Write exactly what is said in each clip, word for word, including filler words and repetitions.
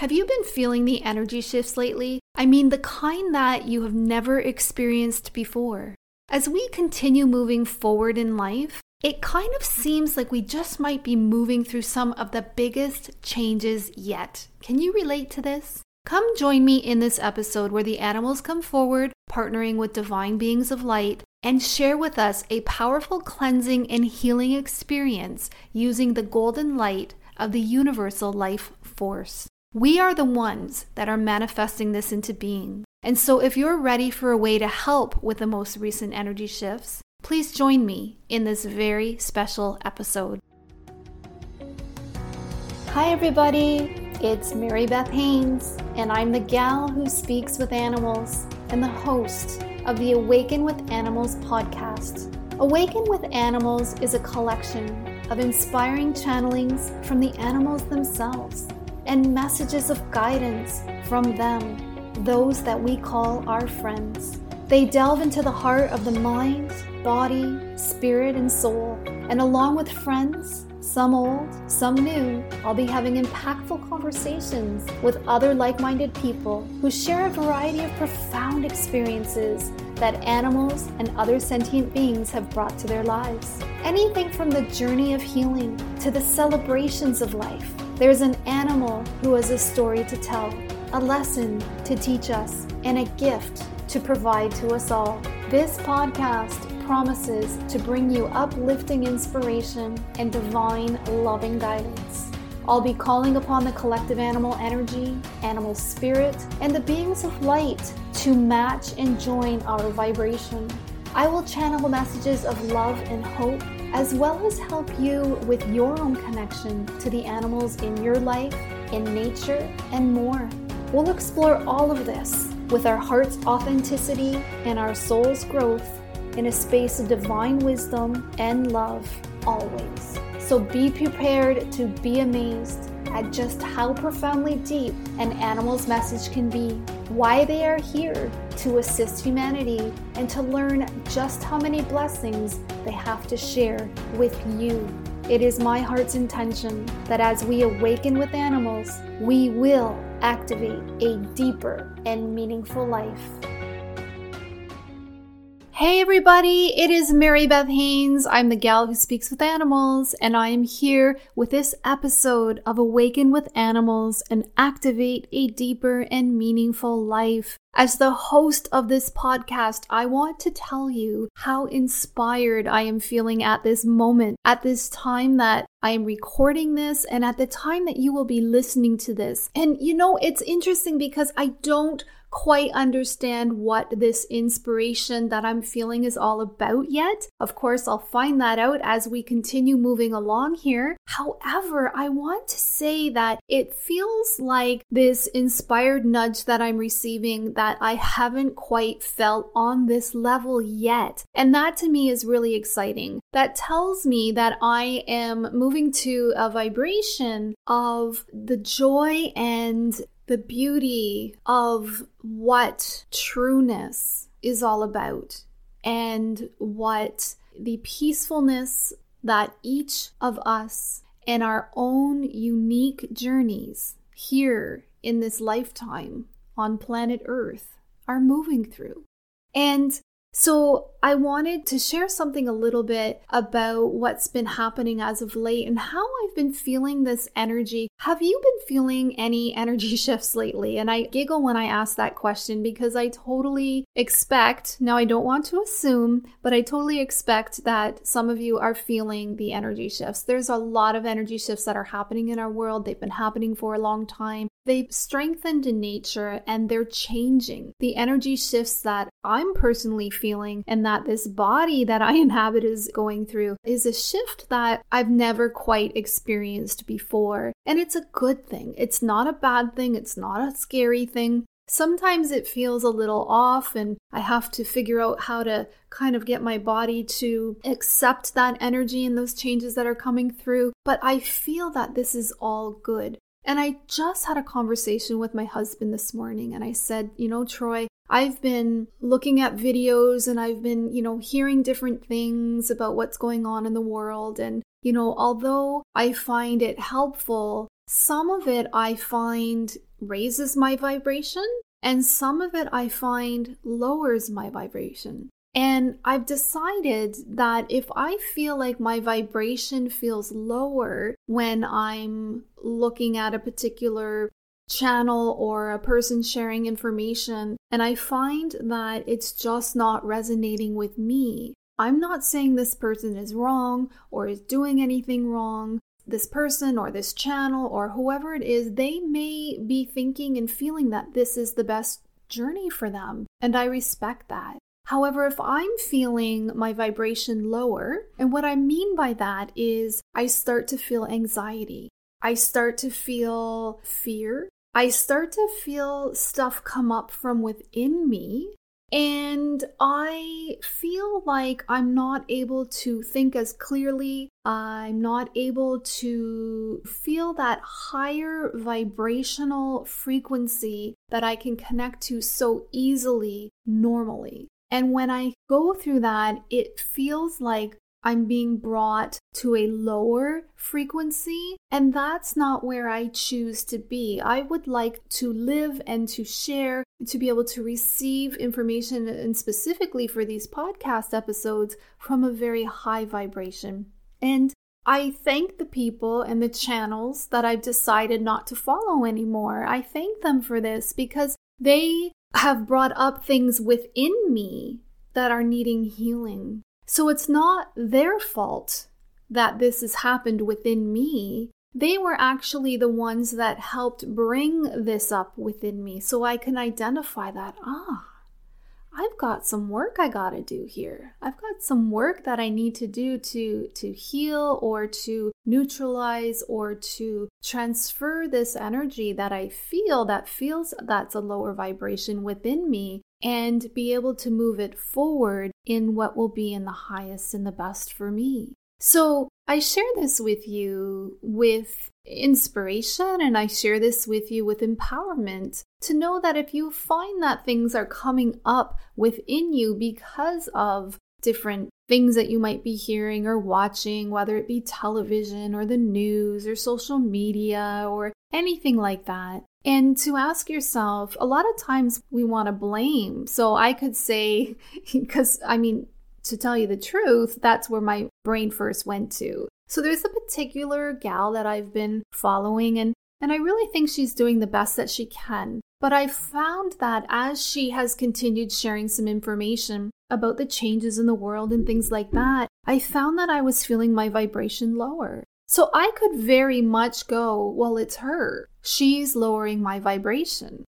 Have you been feeling the energy shifts lately? I mean, the kind that you have never experienced before. As we continue moving forward in life, it kind of seems like we just might be moving through some of the biggest changes yet. Can you relate to this? Come join me in this episode where the animals come forward, partnering with divine beings of light, and share with us a powerful cleansing and healing experience using the golden light of the universal life force. We are the ones that are manifesting this into being. And so if you're ready for a way to help with the most recent energy shifts, please join me in this very special episode. Hi everybody, it's Mary Beth Haynes, and I'm the gal who speaks with animals and the host of the Awaken with Animals podcast. Awaken with Animals is a collection of inspiring channelings from the animals themselves and messages of guidance from them, those that we call our friends. They delve into the heart of the mind, body, spirit, and soul, and along with friends, some old, some new, I'll be having impactful conversations with other like-minded people who share a variety of profound experiences that animals and other sentient beings have brought to their lives. Anything from the journey of healing to the celebrations of life. There's an animal who has a story to tell, a lesson to teach us, and a gift to provide to us all. This podcast promises to bring you uplifting inspiration and divine loving guidance. I'll be calling upon the collective animal energy, animal spirit, and the beings of light to match and join our vibration. I will channel messages of love and hope, as well as help you with your own connection to the animals in your life, in nature, and more. We'll explore all of this with our heart's authenticity and our soul's growth in a space of divine wisdom and love always. So be prepared to be amazed at just how profoundly deep an animal's message can be, why they are here to assist humanity, and to learn just how many blessings they have to share with you. It is my heart's intention that as we awaken with animals, we will activate a deeper and meaningful life. Hey everybody, it is Mary Beth Haynes. I'm the gal who speaks with animals, and I am here with this episode of Awaken with Animals and Activate a Deeper and Meaningful Life. As the host of this podcast, I want to tell you how inspired I am feeling at this moment, at this time that I am recording this, and at the time that you will be listening to this. And you know, it's interesting because I don't quite understand what this inspiration that I'm feeling is all about yet. Of course, I'll find that out as we continue moving along here. However, I want to say that it feels like this inspired nudge that I'm receiving that I haven't quite felt on this level yet. And that to me is really exciting. That tells me that I am moving to a vibration of the joy and the beauty of what trueness is all about, and what the peacefulness that each of us and our own unique journeys here in this lifetime on planet Earth are moving through. And so I wanted to share something a little bit about what's been happening as of late and how I've been feeling this energy. Have you been feeling any energy shifts lately? And I giggle when I ask that question because I totally expect, now I don't want to assume, but I totally expect that some of you are feeling the energy shifts. There's a lot of energy shifts that are happening in our world. They've been happening for a long time. They've strengthened in nature and they're changing. The energy shifts that I'm personally feeling and that this body that I inhabit is going through is a shift that I've never quite experienced before. And it's a good thing. It's not a bad thing. It's not a scary thing. Sometimes it feels a little off and I have to figure out how to kind of get my body to accept that energy and those changes that are coming through. But I feel that this is all good. And I just had a conversation with my husband this morning and I said, you know, Troy, I've been looking at videos and I've been, you know, hearing different things about what's going on in the world. And, you know, although I find it helpful some of it I find raises my vibration, and some of it I find lowers my vibration. And I've decided that if I feel like my vibration feels lower when I'm looking at a particular channel or a person sharing information, and I find that it's just not resonating with me, I'm not saying this person is wrong or is doing anything wrong. This person or this channel or whoever it is, they may be thinking and feeling that this is the best journey for them, and I respect that. However, if I'm feeling my vibration lower, and what I mean by that is I start to feel anxiety, I start to feel fear, I start to feel stuff come up from within me, and I feel like I'm not able to think as clearly. I'm not able to feel that higher vibrational frequency that I can connect to so easily normally. And when I go through that, it feels like I'm being brought to a lower frequency, and that's not where I choose to be. I would like to live and to share, to be able to receive information, and specifically for these podcast episodes, from a very high vibration. And I thank the people and the channels that I've decided not to follow anymore. I thank them for this because they have brought up things within me that are needing healing. So it's not their fault that this has happened within me. They were actually the ones that helped bring this up within me, so I can identify that, ah, I've got some work I gotta do here. I've got some work that I need to do to, to heal or to neutralize or to transfer this energy that I feel that feels that's a lower vibration within me, and be able to move it forward in what will be in the highest and the best for me. So I share this with you with inspiration, and I share this with you with empowerment to know that if you find that things are coming up within you because of different things that you might be hearing or watching, whether it be television or the news or social media or anything like that, and to ask yourself, a lot of times we want to blame. So I could say, because I mean, to tell you the truth, that's where my brain first went to. So there's a particular gal that I've been following, and, and I really think she's doing the best that she can. But I found that as she has continued sharing some information about the changes in the world and things like that, I found that I was feeling my vibration lower. So I could very much go, well, it's her. She's lowering my vibration.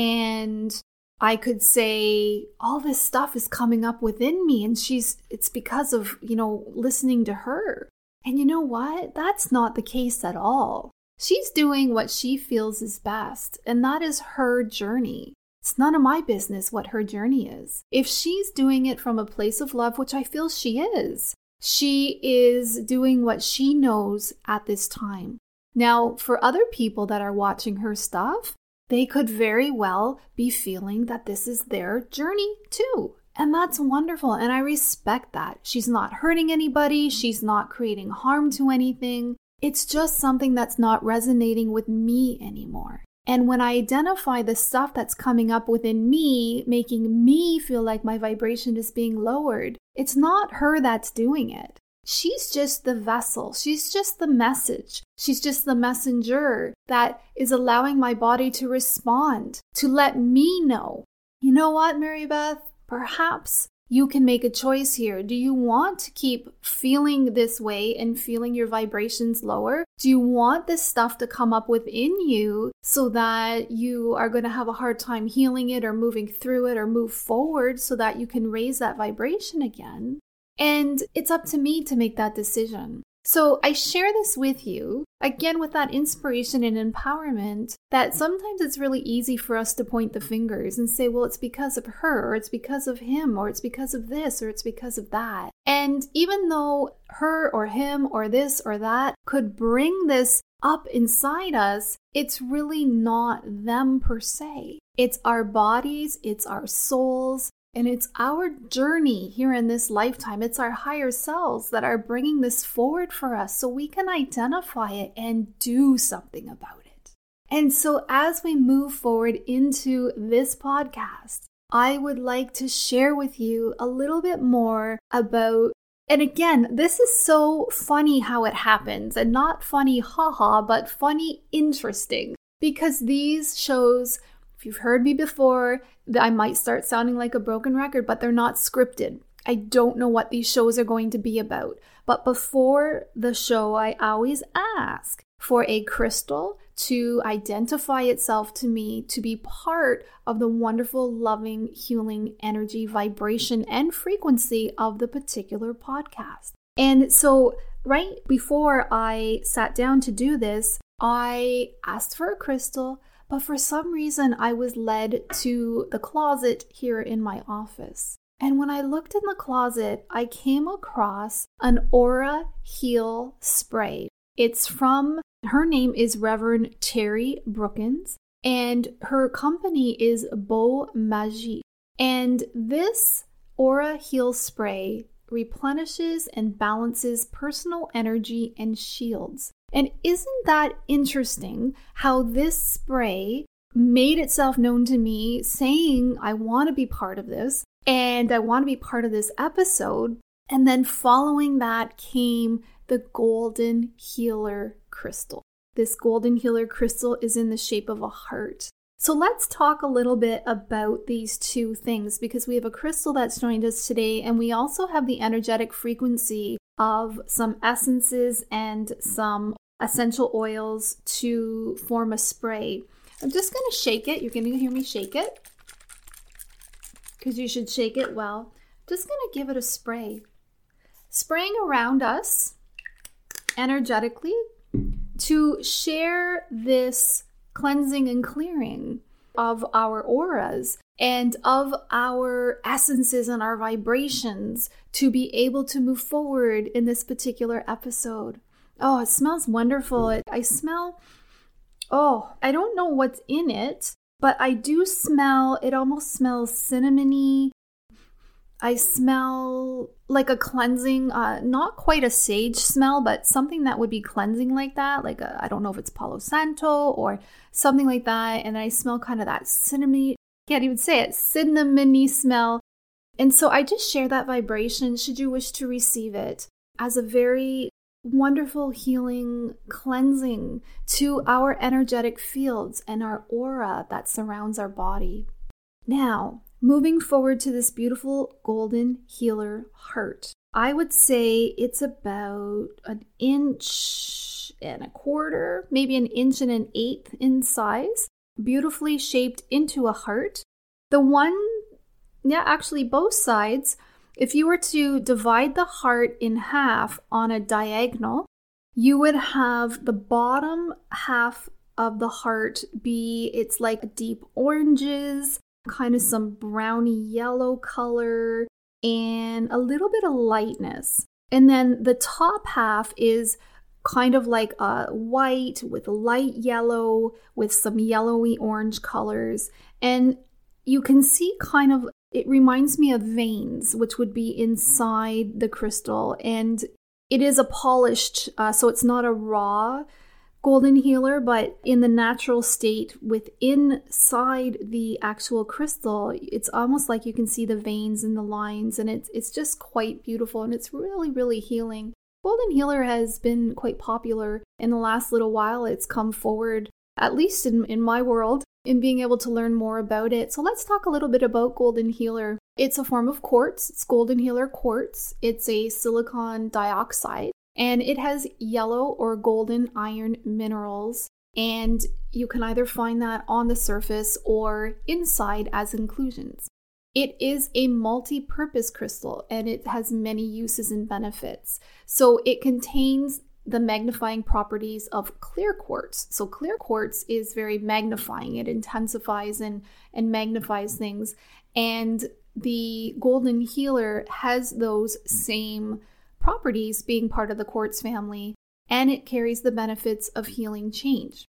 And I could say, all this stuff is coming up within me, and she's, it's because of, you know, listening to her. And you know what? That's not the case at all. She's doing what she feels is best, and that is her journey. It's none of my business what her journey is. If she's doing it from a place of love, which I feel she is, she is doing what she knows at this time. Now, for other people that are watching her stuff, they could very well be feeling that this is their journey too. And that's wonderful. And I respect that. She's not hurting anybody. She's not creating harm to anything. It's just something that's not resonating with me anymore. And when I identify the stuff that's coming up within me, making me feel like my vibration is being lowered, it's not her that's doing it. She's just the vessel. She's just the message. She's just the messenger that is allowing my body to respond, to let me know. You know what, Mary Beth? Perhaps you can make a choice here. Do you want to keep feeling this way and feeling your vibrations lower? Do you want this stuff to come up within you so that you are going to have a hard time healing it or moving through it or move forward so that you can raise that vibration again? And it's up to me to make that decision. So I share this with you, again, with that inspiration and empowerment, that sometimes it's really easy for us to point the fingers and say, well, it's because of her, or it's because of him, or it's because of this, or it's because of that. And even though her or him or this or that could bring this up inside us, it's really not them per se. It's our bodies, it's our souls, And it's our journey here in this lifetime. It's our higher selves that are bringing this forward for us so we can identify it and do something about it. And so as we move forward into this podcast, I would like to share with you a little bit more about, and again, this is so funny how it happens, and not funny haha, but funny interesting, because these shows, if you've heard me before, I might start sounding like a broken record, but they're not scripted. I don't know what these shows are going to be about. But before the show, I always ask for a crystal to identify itself to me, to be part of the wonderful, loving, healing energy, vibration, and frequency of the particular podcast. And so right before I sat down to do this, I asked for a crystal. But for some reason, I was led to the closet here in my office. And when I looked in the closet, I came across an Aura Heal spray. It's from, her name is Reverend Terry Brookins, and her company is Beau Magique. And this Aura Heal spray replenishes and balances personal energy and shields. And isn't that interesting how this spray made itself known to me, saying I want to be part of this and I want to be part of this episode. And then following that came the Golden Healer Crystal. This Golden Healer Crystal is in the shape of a heart. So let's talk a little bit about these two things, because we have a crystal that's joined us today, and we also have the energetic frequency of some essences and some essential oils to form a spray. I'm just going to shake it. You're going to hear me shake it because you should shake it well. Just going to give it a spray. Spraying around us energetically to share this cleansing and clearing of our auras and of our essences and our vibrations to be able to move forward in this particular episode. Oh, it smells wonderful. It, I smell, oh, I don't know what's in it, but I do smell, it almost smells cinnamony. I smell like a cleansing, uh, not quite a sage smell, but something that would be cleansing like that. Like, a, I don't know if it's Palo Santo or something like that. And I smell kind of that cinnamon, can't even say it, cinnamony smell. And so I just share that vibration, should you wish to receive it, as a very wonderful healing cleansing to our energetic fields and our aura that surrounds our body. Now, moving forward to this beautiful Golden Healer heart, I would say it's about an inch and a quarter, maybe an inch and an eighth in size, beautifully shaped into a heart. The one, yeah, actually both sides, if you were to divide the heart in half on a diagonal, you would have the bottom half of the heart be, it's like deep oranges, kind of some browny yellow color, and a little bit of lightness. And then the top half is kind of like a white with light yellow with some yellowy orange colors. And you can see kind of, it reminds me of veins, which would be inside the crystal. And it is a polished, uh, so it's not a raw Golden Healer, but in the natural state within inside the actual crystal, it's almost like you can see the veins and the lines, and it's it's just quite beautiful, and it's really, really healing. Golden Healer has been quite popular in the last little while. It's come forward, at least in, in my world, in being able to learn more about it. So let's talk a little bit about Golden Healer. It's a form of quartz. It's Golden Healer quartz. It's a silicon dioxide. And it has yellow or golden iron minerals, and you can either find that on the surface or inside as inclusions. It is a multi-purpose crystal, and it has many uses and benefits. So it contains the magnifying properties of clear quartz. So clear quartz is very magnifying. It intensifies and, and magnifies things. And the Golden Healer has those same properties, being part of the quartz family, and it carries the benefits of healing change.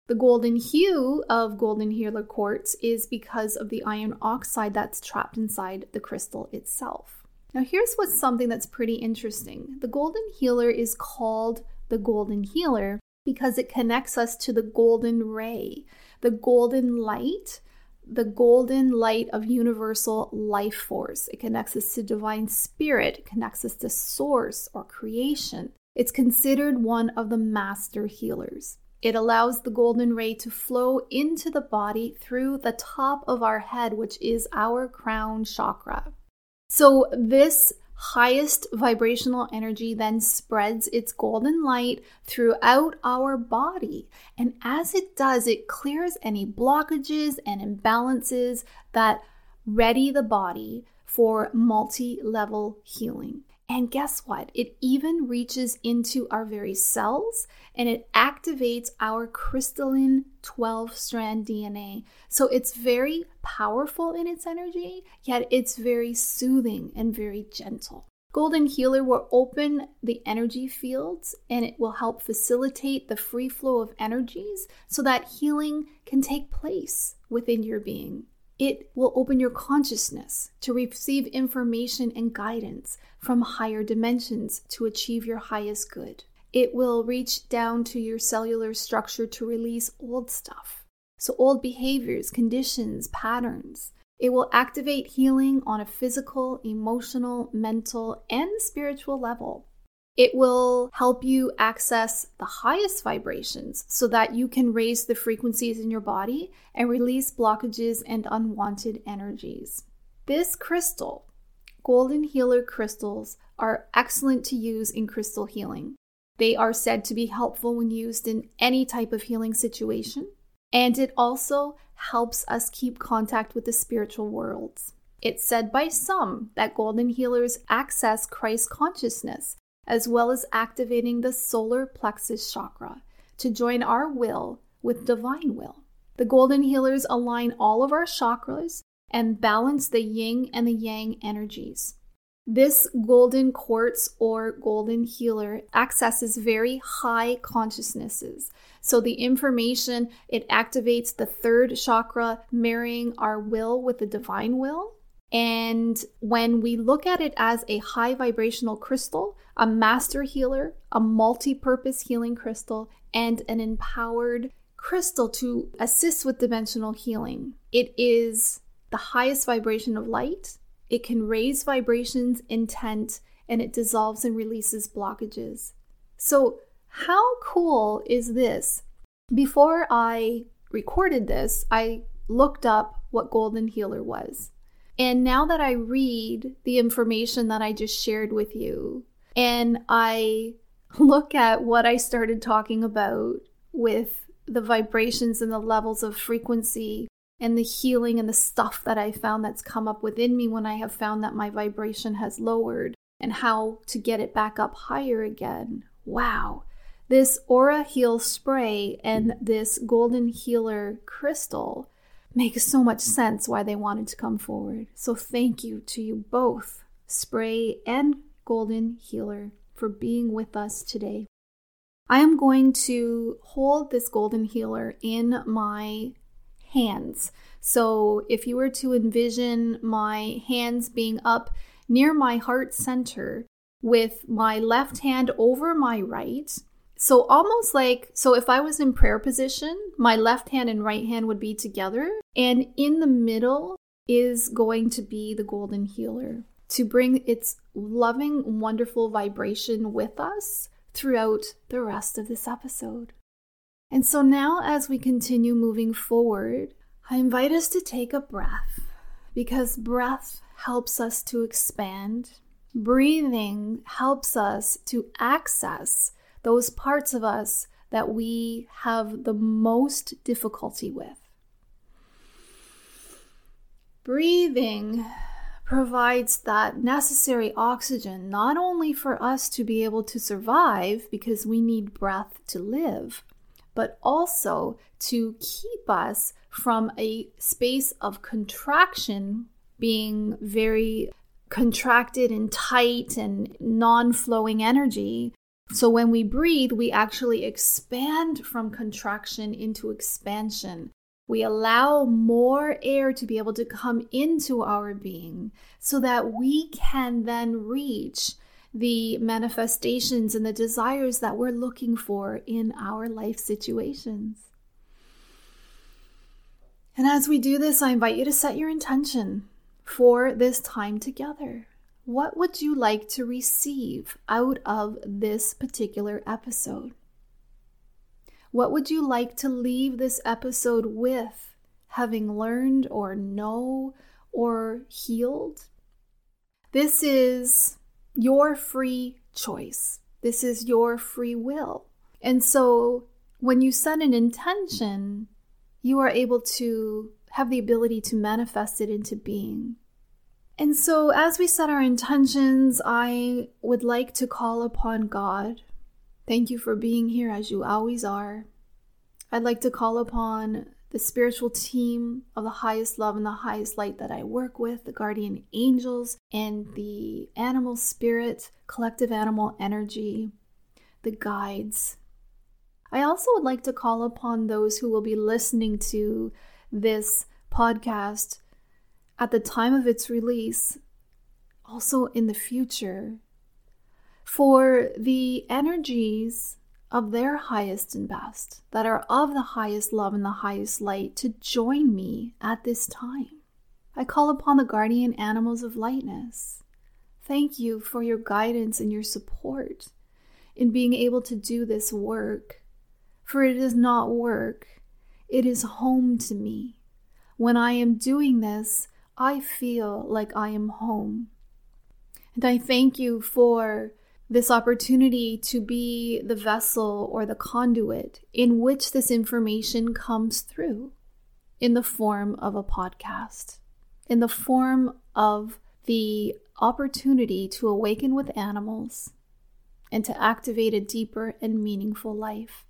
The golden hue of golden healer quartz is because of the iron oxide that's trapped inside the crystal itself. Now here's what's something that's pretty interesting. The golden healer is called the golden healer because it connects us to the golden ray, the golden light, the golden light of universal life force. It connects us to divine spirit, it connects us to source or creation. It's considered one of the master healers. It allows the golden ray to flow into the body through the top of our head, which is our crown chakra. So this highest vibrational energy then spreads its golden light throughout our body. And as it does, it clears any blockages and imbalances that ready the body for multi-level healing. And guess what? It even reaches into our very cells and it activates our crystalline twelve-strand D N A. So it's very powerful in its energy, yet it's very soothing and very gentle. Golden Healer will open the energy fields and it will help facilitate the free flow of energies so that healing can take place within your being. It will open your consciousness to receive information and guidance from higher dimensions to achieve your highest good. It will reach down to your cellular structure to release old stuff. So old behaviors, conditions, patterns. It will activate healing on a physical, emotional, mental, and spiritual level. It will help you access the highest vibrations so that you can raise the frequencies in your body and release blockages and unwanted energies. This crystal, Golden Healer crystals, are excellent to use in crystal healing. They are said to be helpful when used in any type of healing situation, and it also helps us keep contact with the spiritual worlds. It's said by some that Golden Healers access Christ consciousness, as well as activating the solar plexus chakra to join our will with divine will. The Golden Healers align all of our chakras and balance the yin and the yang energies. This golden quartz or golden healer accesses very high consciousnesses. So the information, it activates the third chakra, marrying our will with the divine will. And when we look at it as a high vibrational crystal, a master healer, a multi-purpose healing crystal, and an empowered crystal to assist with dimensional healing, it is the highest vibration of light. It can raise vibrations, intent, and it dissolves and releases blockages. So how cool is this? Before I recorded this, I looked up what Golden Healer was. And now that I read the information that I just shared with you, and I look at what I started talking about with the vibrations and the levels of frequency and the healing and the stuff that I found that's come up within me when I have found that my vibration has lowered and how to get it back up higher again. Wow. This Aura Heal spray and this Golden Healer crystal makes so much sense why they wanted to come forward. So thank you to you both, Spray and Golden Healer, for being with us today. I am going to hold this Golden Healer in my hands. So if you were to envision my hands being up near my heart center with my left hand over my right, so almost like, so if I was in prayer position, my left hand and right hand would be together, and in the middle is going to be the Golden Healer to bring its loving, wonderful vibration with us throughout the rest of this episode. And so now as we continue moving forward, I invite us to take a breath, because breath helps us to expand. Breathing helps us to access those parts of us that we have the most difficulty with. Breathing provides that necessary oxygen, not only for us to be able to survive, because we need breath to live, but also to keep us from a space of contraction, being very contracted and tight and non-flowing energy, So when we breathe, we actually expand from contraction into expansion. We allow more air to be able to come into our being so that we can then reach the manifestations and the desires that we're looking for in our life situations. And as we do this, I invite you to set your intention for this time together. What would you like to receive out of this particular episode? What would you like to leave this episode with, having learned or know or healed? This is your free choice. This is your free will. And so when you set an intention, you are able to have the ability to manifest it into being. And so as we set our intentions, I would like to call upon God. Thank you for being here as you always are. I'd like to call upon the spiritual team of the highest love and the highest light that I work with, the guardian angels and the animal spirit, collective animal energy, the guides. I also would like to call upon those who will be listening to this podcast at the time of its release, also in the future, for the energies of their highest and best, that are of the highest love and the highest light, to join me at this time. I call upon the guardian animals of lightness. Thank you for your guidance and your support in being able to do this work. For it is not work, it is home to me. When I am doing this, I feel like I am home. And I thank you for this opportunity to be the vessel or the conduit in which this information comes through, in the form of a podcast, in the form of the opportunity to awaken with animals and to activate a deeper and meaningful life.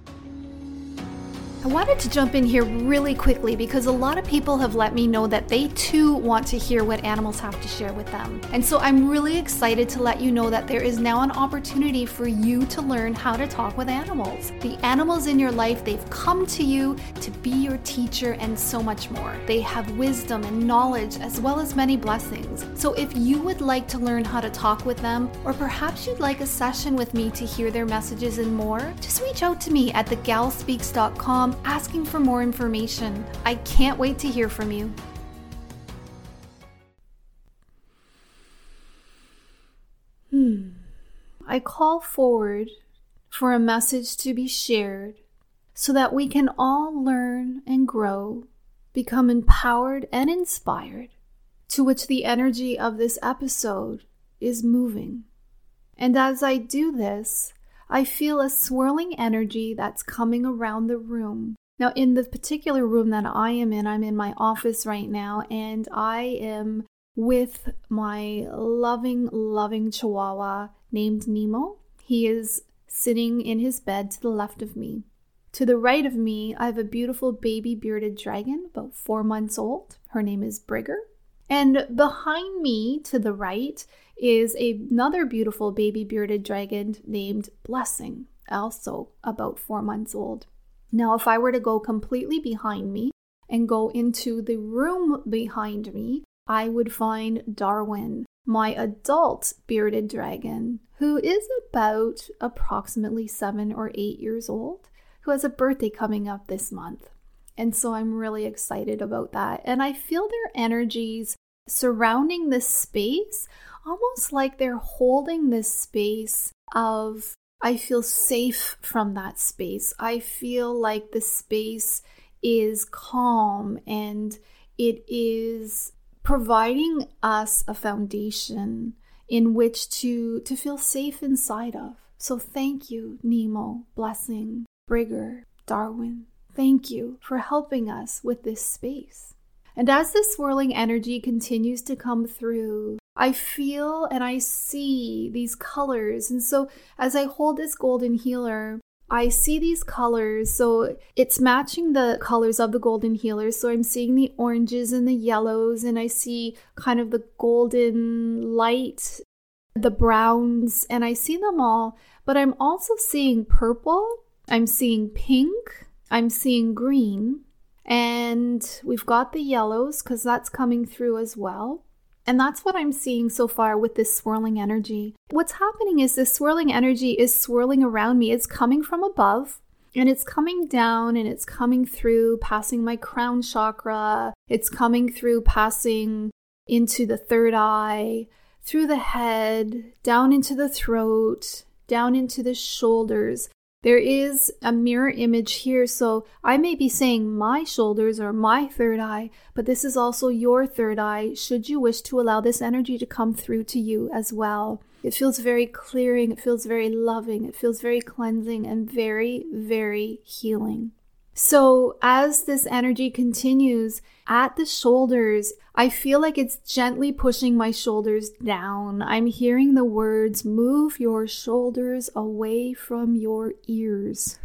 I wanted to jump in here really quickly because a lot of people have let me know that they too want to hear what animals have to share with them. And so I'm really excited to let you know that there is now an opportunity for you to learn how to talk with animals. The animals in your life, they've come to you to be your teacher and so much more. They have wisdom and knowledge as well as many blessings. So if you would like to learn how to talk with them, or perhaps you'd like a session with me to hear their messages and more, just reach out to me at the gal speaks dot com asking for more information. I can't wait to hear from you. Hmm. I call forward for a message to be shared so that we can all learn and grow, become empowered and inspired, to which the energy of this episode is moving. And as I do this, I feel a swirling energy that's coming around the room. Now, in the particular room that I am in, I'm in my office right now, and I am with my loving, loving Chihuahua named Nemo. He is sitting in his bed to the left of me. To the right of me, I have a beautiful baby bearded dragon, about four months old. Her name is Brigger. And behind me, to the right, is another beautiful baby bearded dragon named Blessing, also about four months old. Now, if I were to go completely behind me and go into the room behind me, I would find Darwin, my adult bearded dragon, who is about approximately seven or eight years old, who has a birthday coming up this month. And so I'm really excited about that. And I feel their energies surrounding this space, almost like they're holding this space of, I feel safe from that space. I feel like the space is calm and it is providing us a foundation in which to, to feel safe inside of. So thank you, Nemo, Blessing, Brigger, Darwin. Thank you for helping us with this space. And as this swirling energy continues to come through, I feel and I see these colors. And so as I hold this golden healer, I see these colors. So it's matching the colors of the golden healer. So I'm seeing the oranges and the yellows, and I see kind of the golden light the browns, and I see them all, but I'm also seeing purple, I'm seeing pink, I'm seeing green, and we've got the yellows because that's coming through as well. And that's what I'm seeing so far with this swirling energy. What's happening is this swirling energy is swirling around me. It's coming from above and it's coming down and it's coming through, passing my crown chakra. It's coming through, passing into the third eye, through the head, down into the throat, down into the shoulders. There is a mirror image here, so I may be saying my shoulders or my third eye, but this is also your third eye, should you wish to allow this energy to come through to you as well. It feels very clearing, it feels very loving, it feels very cleansing, and very, very healing. So as this energy continues at the shoulders, I feel like it's gently pushing my shoulders down. I'm hearing the words, move your shoulders away from your ears.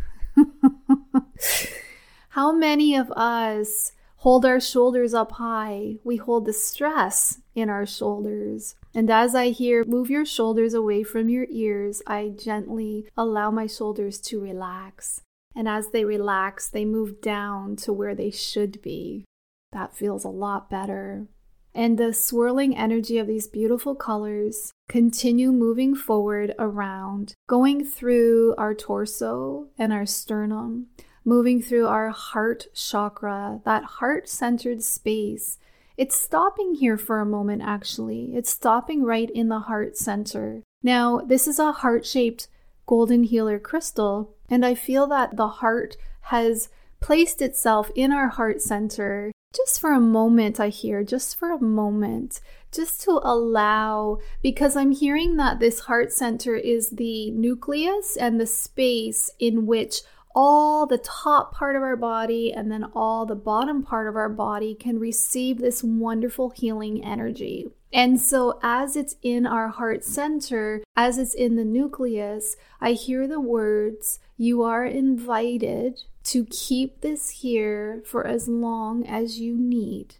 How many of us hold our shoulders up high? We hold the stress in our shoulders. And as I hear, move your shoulders away from your ears, I gently allow my shoulders to relax. And as they relax, they move down to where they should be. That feels a lot better. And the swirling energy of these beautiful colors continue moving forward around, going through our torso and our sternum, moving through our heart chakra, that heart-centered space. It's stopping here for a moment, actually. It's stopping right in the heart center. Now, this is a heart-shaped golden healer crystal, and I feel that the heart has placed itself in our heart center just for a moment, I hear, just for a moment, just to allow, because I'm hearing that this heart center is the nucleus and the space in which all the top part of our body and then all the bottom part of our body can receive this wonderful healing energy. And so as it's in our heart center, as it's in the nucleus, I hear the words, you are invited to keep this here for as long as you need.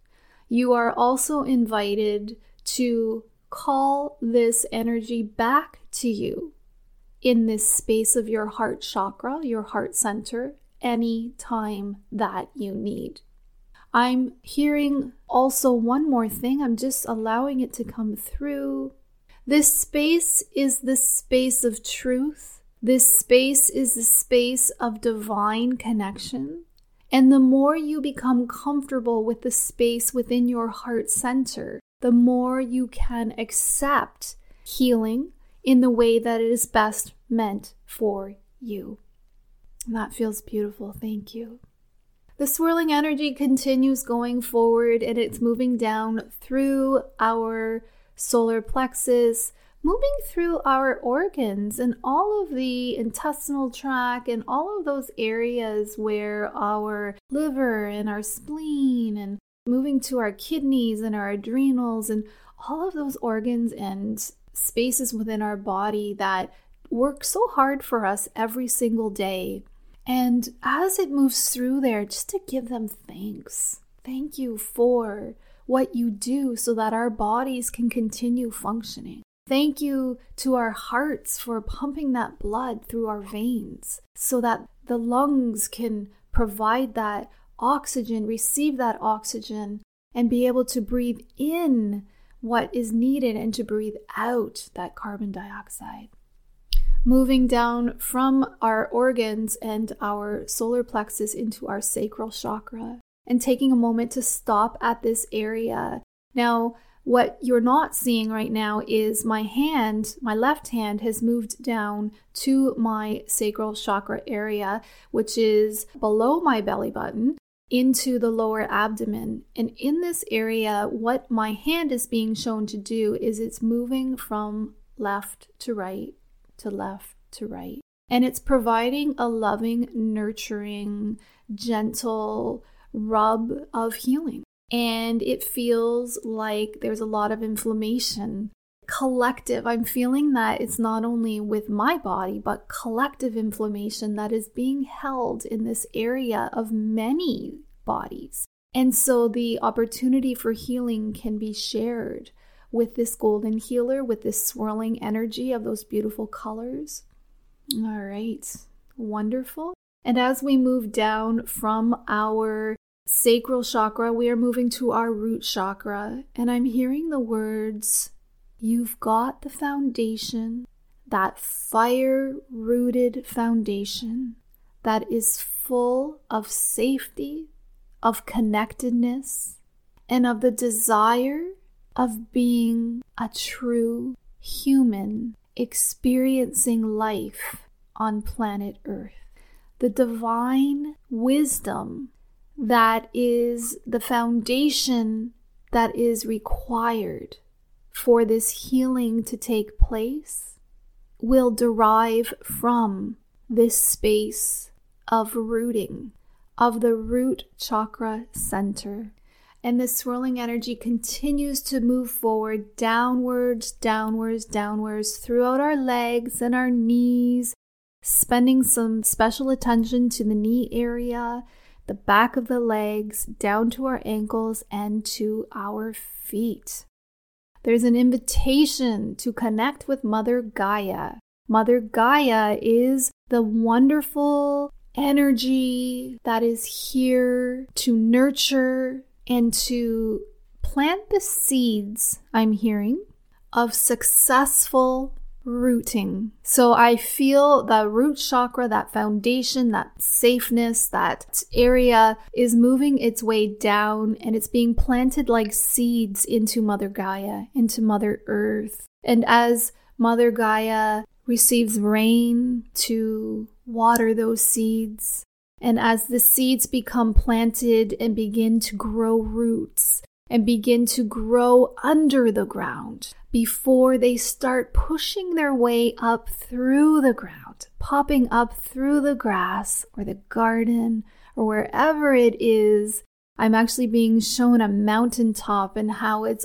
You are also invited to call this energy back to you in this space of your heart chakra, your heart center, any time that you need. I'm hearing also one more thing. I'm just allowing it to come through. This space is the space of truth. This space is the space of divine connection. And the more you become comfortable with the space within your heart center, the more you can accept healing in the way that it is best meant for you. And that feels beautiful. Thank you. The swirling energy continues going forward and it's moving down through our solar plexus, moving through our organs and all of the intestinal tract and all of those areas where our liver and our spleen, and moving to our kidneys and our adrenals and all of those organs and spaces within our body that work so hard for us every single day. And as it moves through there, just to give them thanks. Thank you for what you do so that our bodies can continue functioning. Thank you to our hearts for pumping that blood through our veins so that the lungs can provide that oxygen, receive that oxygen, and be able to breathe in what is needed and to breathe out that carbon dioxide. Moving down from our organs and our solar plexus into our sacral chakra and taking a moment to stop at this area. Now, what you're not seeing right now is my hand, my left hand has moved down to my sacral chakra area, which is below my belly button, into the lower abdomen. And in this area, what my hand is being shown to do is it's moving from left to right, to left to right. And it's providing a loving, nurturing, gentle rub of healing. And it feels like there's a lot of inflammation. Collective, I'm feeling that it's not only with my body, but collective inflammation that is being held in this area of many bodies. And so the opportunity for healing can be shared with this golden healer, with this swirling energy of those beautiful colors. All right, wonderful. And as we move down from our sacral chakra, we are moving to our root chakra. And I'm hearing the words, you've got the foundation, that fire-rooted foundation that is full of safety, of connectedness, and of the desire of being a true human experiencing life on planet Earth. The divine wisdom that is the foundation that is required for this healing to take place will derive from this space of rooting, of the root chakra center. And this swirling energy continues to move forward, downwards, downwards, downwards, throughout our legs and our knees, spending some special attention to the knee area, the back of the legs, down to our ankles and to our feet. There's an invitation to connect with Mother Gaia. Mother Gaia is the wonderful energy that is here to nurture and to plant the seeds, I'm hearing, of successful rooting. So I feel the root chakra, that foundation, that safeness, that area is moving its way down, and it's being planted like seeds into Mother Gaia, into Mother Earth. And as Mother Gaia receives rain to water those seeds, and as the seeds become planted and begin to grow roots and begin to grow under the ground before they start pushing their way up through the ground, popping up through the grass or the garden or wherever it is. I'm actually being shown a mountaintop and how it's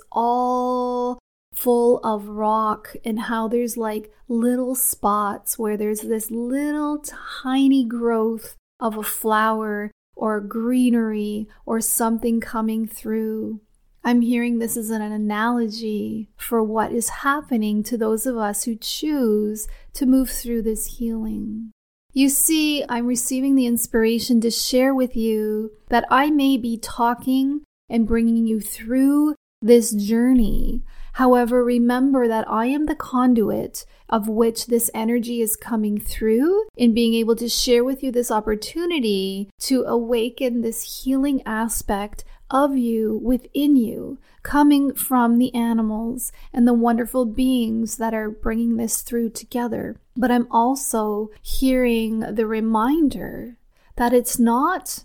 all full of rock and how there's like little spots where there's this little tiny growth of a flower or greenery or something coming through. I'm hearing this as an analogy for what is happening to those of us who choose to move through this healing. You see, I'm receiving the inspiration to share with you that I may be talking and bringing you through this journey. However, remember that I am the conduit of which this energy is coming through in being able to share with you this opportunity to awaken this healing aspect of you within you, coming from the animals and the wonderful beings that are bringing this through together. But I'm also hearing the reminder that it's not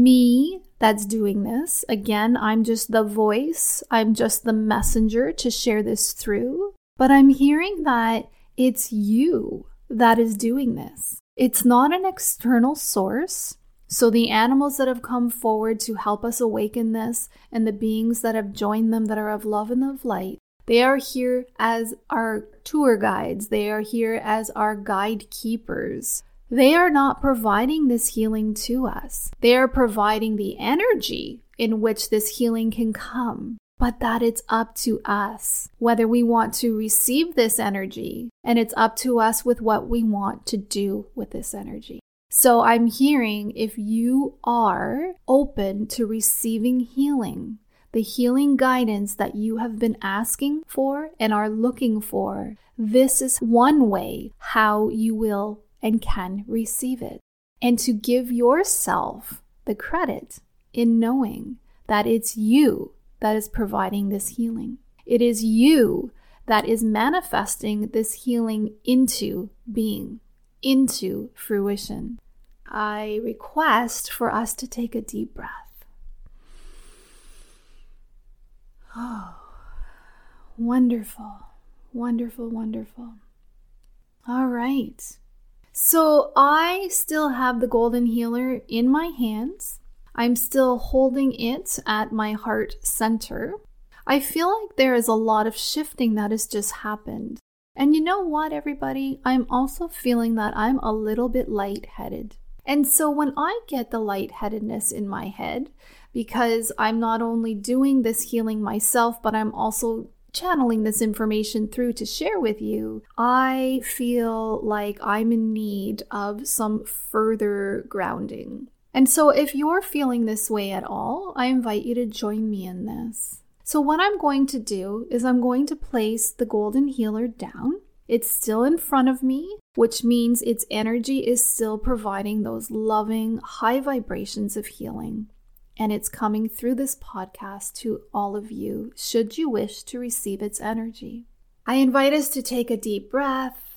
me that's doing this. Again, I'm just the voice. I'm just the messenger to share this through. But I'm hearing that it's you that is doing this. It's not an external source. So the animals that have come forward to help us awaken this and the beings that have joined them that are of love and of light, they are here as our tour guides. They are here as our guide keepers. They are not providing this healing to us. They are providing the energy in which this healing can come, but that it's up to us whether we want to receive this energy, and it's up to us with what we want to do with this energy. So I'm hearing if you are open to receiving healing, the healing guidance that you have been asking for and are looking for, this is one way how you will and can receive it. And to give yourself the credit in knowing that it's you that is providing this healing. It is you that is manifesting this healing into being, into fruition. I request for us to take a deep breath. Oh, wonderful, wonderful, wonderful. All right. So I still have the golden healer in my hands. I'm still holding it at my heart center. I feel like there is a lot of shifting that has just happened. And you know what, everybody? I'm also feeling that I'm a little bit lightheaded. And so when I get the lightheadedness in my head, because I'm not only doing this healing myself, but I'm also channeling this information through to share with you, I feel like I'm in need of some further grounding. And so if you're feeling this way at all, I invite you to join me in this. So what I'm going to do is I'm going to place the golden healer down. It's still in front of me, which means its energy is still providing those loving, high vibrations of healing. And it's coming through this podcast to all of you, should you wish to receive its energy. I invite us to take a deep breath.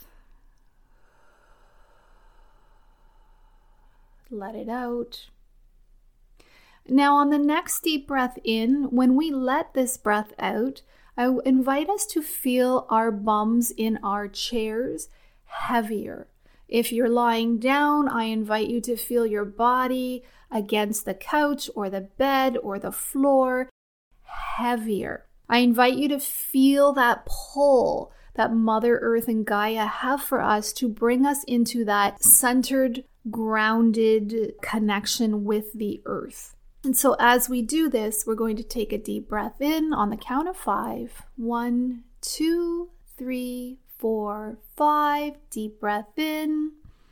Let it out. Now, on the next deep breath in, when we let this breath out, I invite us to feel our bums in our chairs heavier. If you're lying down, I invite you to feel your body against the couch or the bed or the floor heavier. I invite you to feel that pull that Mother Earth and Gaia have for us to bring us into that centered, grounded connection with the earth. And so as we do this, we're going to take a deep breath in on the count of five. One, two, three, four, five. Deep breath in.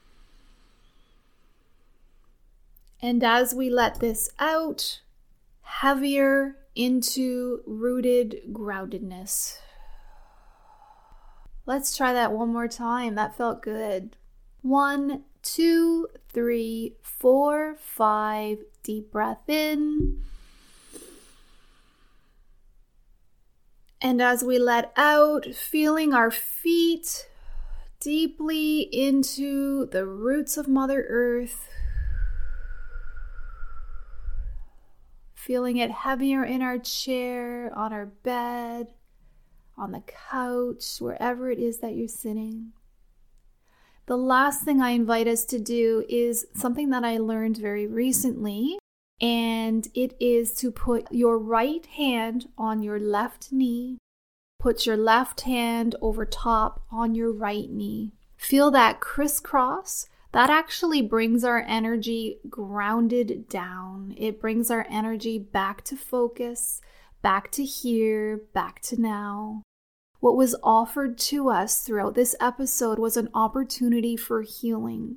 And as we let this out, heavier into rooted groundedness. Let's try that one more time. That felt good. One, two, three, four, five. Deep breath in. And as we let out, feeling our feet deeply into the roots of Mother Earth. Feeling it heavier in our chair, on our bed, on the couch, wherever it is that you're sitting. The last thing I invite us to do is something that I learned very recently, and it is to put your right hand on your left knee. Put your left hand over top on your right knee. Feel that crisscross. That actually brings our energy grounded down. It brings our energy back to focus, back to here, back to now. What was offered to us throughout this episode was an opportunity for healing.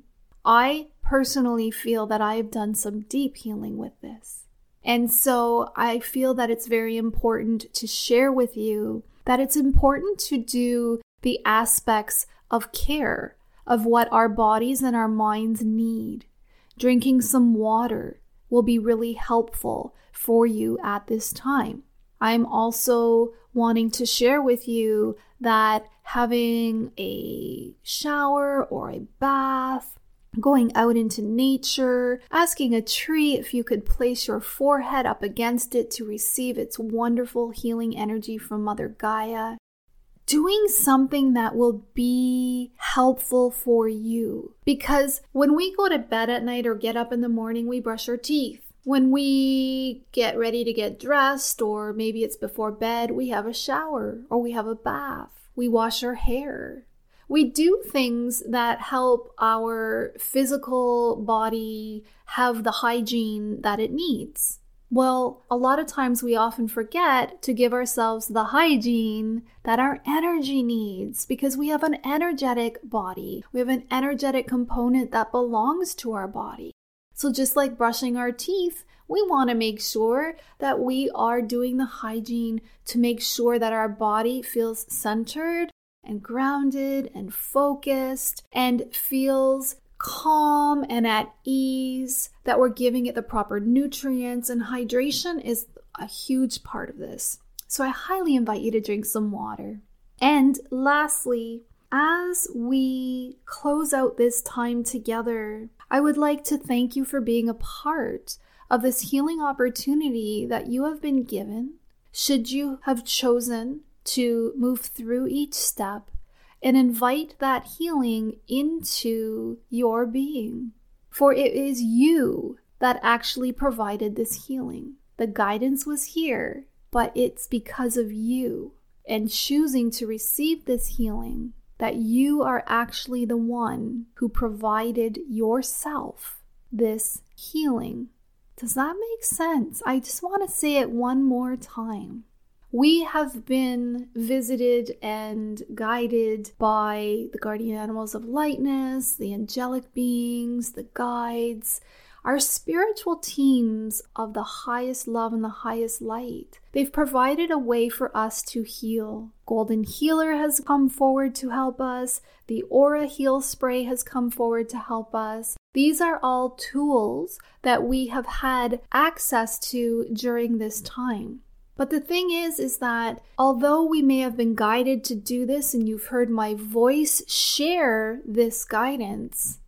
I personally feel that I have done some deep healing with this. And so I feel that it's very important to share with you that it's important to do the aspects of care, of what our bodies and our minds need. Drinking some water will be really helpful for you at this time. I'm also wanting to share with you that having a shower or a bath, going out into nature, asking a tree if you could place your forehead up against it to receive its wonderful healing energy from Mother Gaia, doing something that will be helpful for you. Because when we go to bed at night or get up in the morning, we brush our teeth. When we get ready to get dressed, or maybe it's before bed, we have a shower or we have a bath. We wash our hair. We do things that help our physical body have the hygiene that it needs. Well, a lot of times we often forget to give ourselves the hygiene that our energy needs, because we have an energetic body. We have an energetic component that belongs to our body. So just like brushing our teeth, we want to make sure that we are doing the hygiene to make sure that our body feels centered and grounded and focused and feels calm and at ease, that we're giving it the proper nutrients, and hydration is a huge part of this. So I highly invite you to drink some water. And lastly, as we close out this time together, I would like to thank you for being a part of this healing opportunity that you have been given, should you have chosen to move through each step and invite that healing into your being. For it is you that actually provided this healing. The guidance was here, but it's because of you and choosing to receive this healing that you are actually the one who provided yourself this healing. Does that make sense? I just want to say it one more time. We have been visited and guided by the guardian animals of lightness, the angelic beings, the guides, our spiritual teams of the highest love and the highest light. They've provided a way for us to heal. Golden Healer has come forward to help us. The Aura Heal Spray has come forward to help us. These are all tools that we have had access to during this time. But the thing is, is that although we may have been guided to do this and you've heard my voice share this guidance,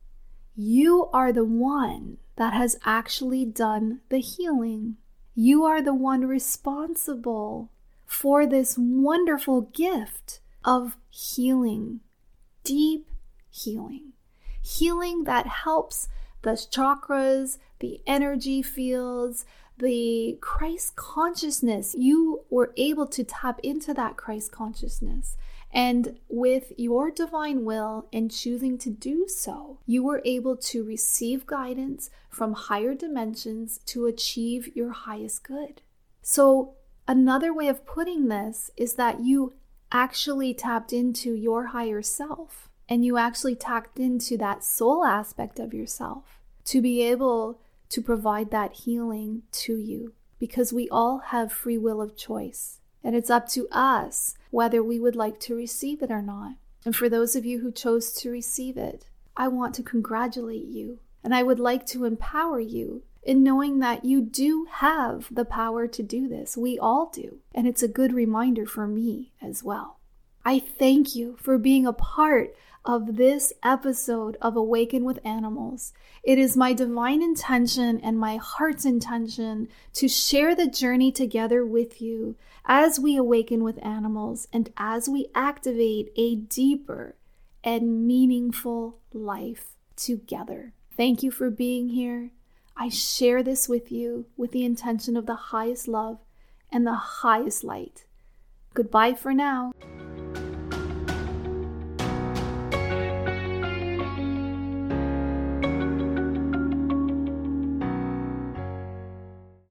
you are the one that has actually done the healing. You are the one responsible for this wonderful gift of healing, deep healing, healing that helps the chakras, the energy fields, the Christ consciousness. You were able to tap into that Christ consciousness. And with your divine will and choosing to do so, you were able to receive guidance from higher dimensions to achieve your highest good. So another way of putting this is that you actually tapped into your higher self, and you actually tapped into that soul aspect of yourself to be able to provide that healing to you, because we all have free will of choice. And it's up to us whether we would like to receive it or not. And for those of you who chose to receive it, I want to congratulate you. And I would like to empower you in knowing that you do have the power to do this. We all do. And it's a good reminder for me as well. I thank you for being a part of this episode of Awaken with Animals. It is my divine intention and my heart's intention to share the journey together with you as we awaken with animals and as we activate a deeper and meaningful life together. Thank you for being here. I share this with you with the intention of the highest love and the highest light. Goodbye for now.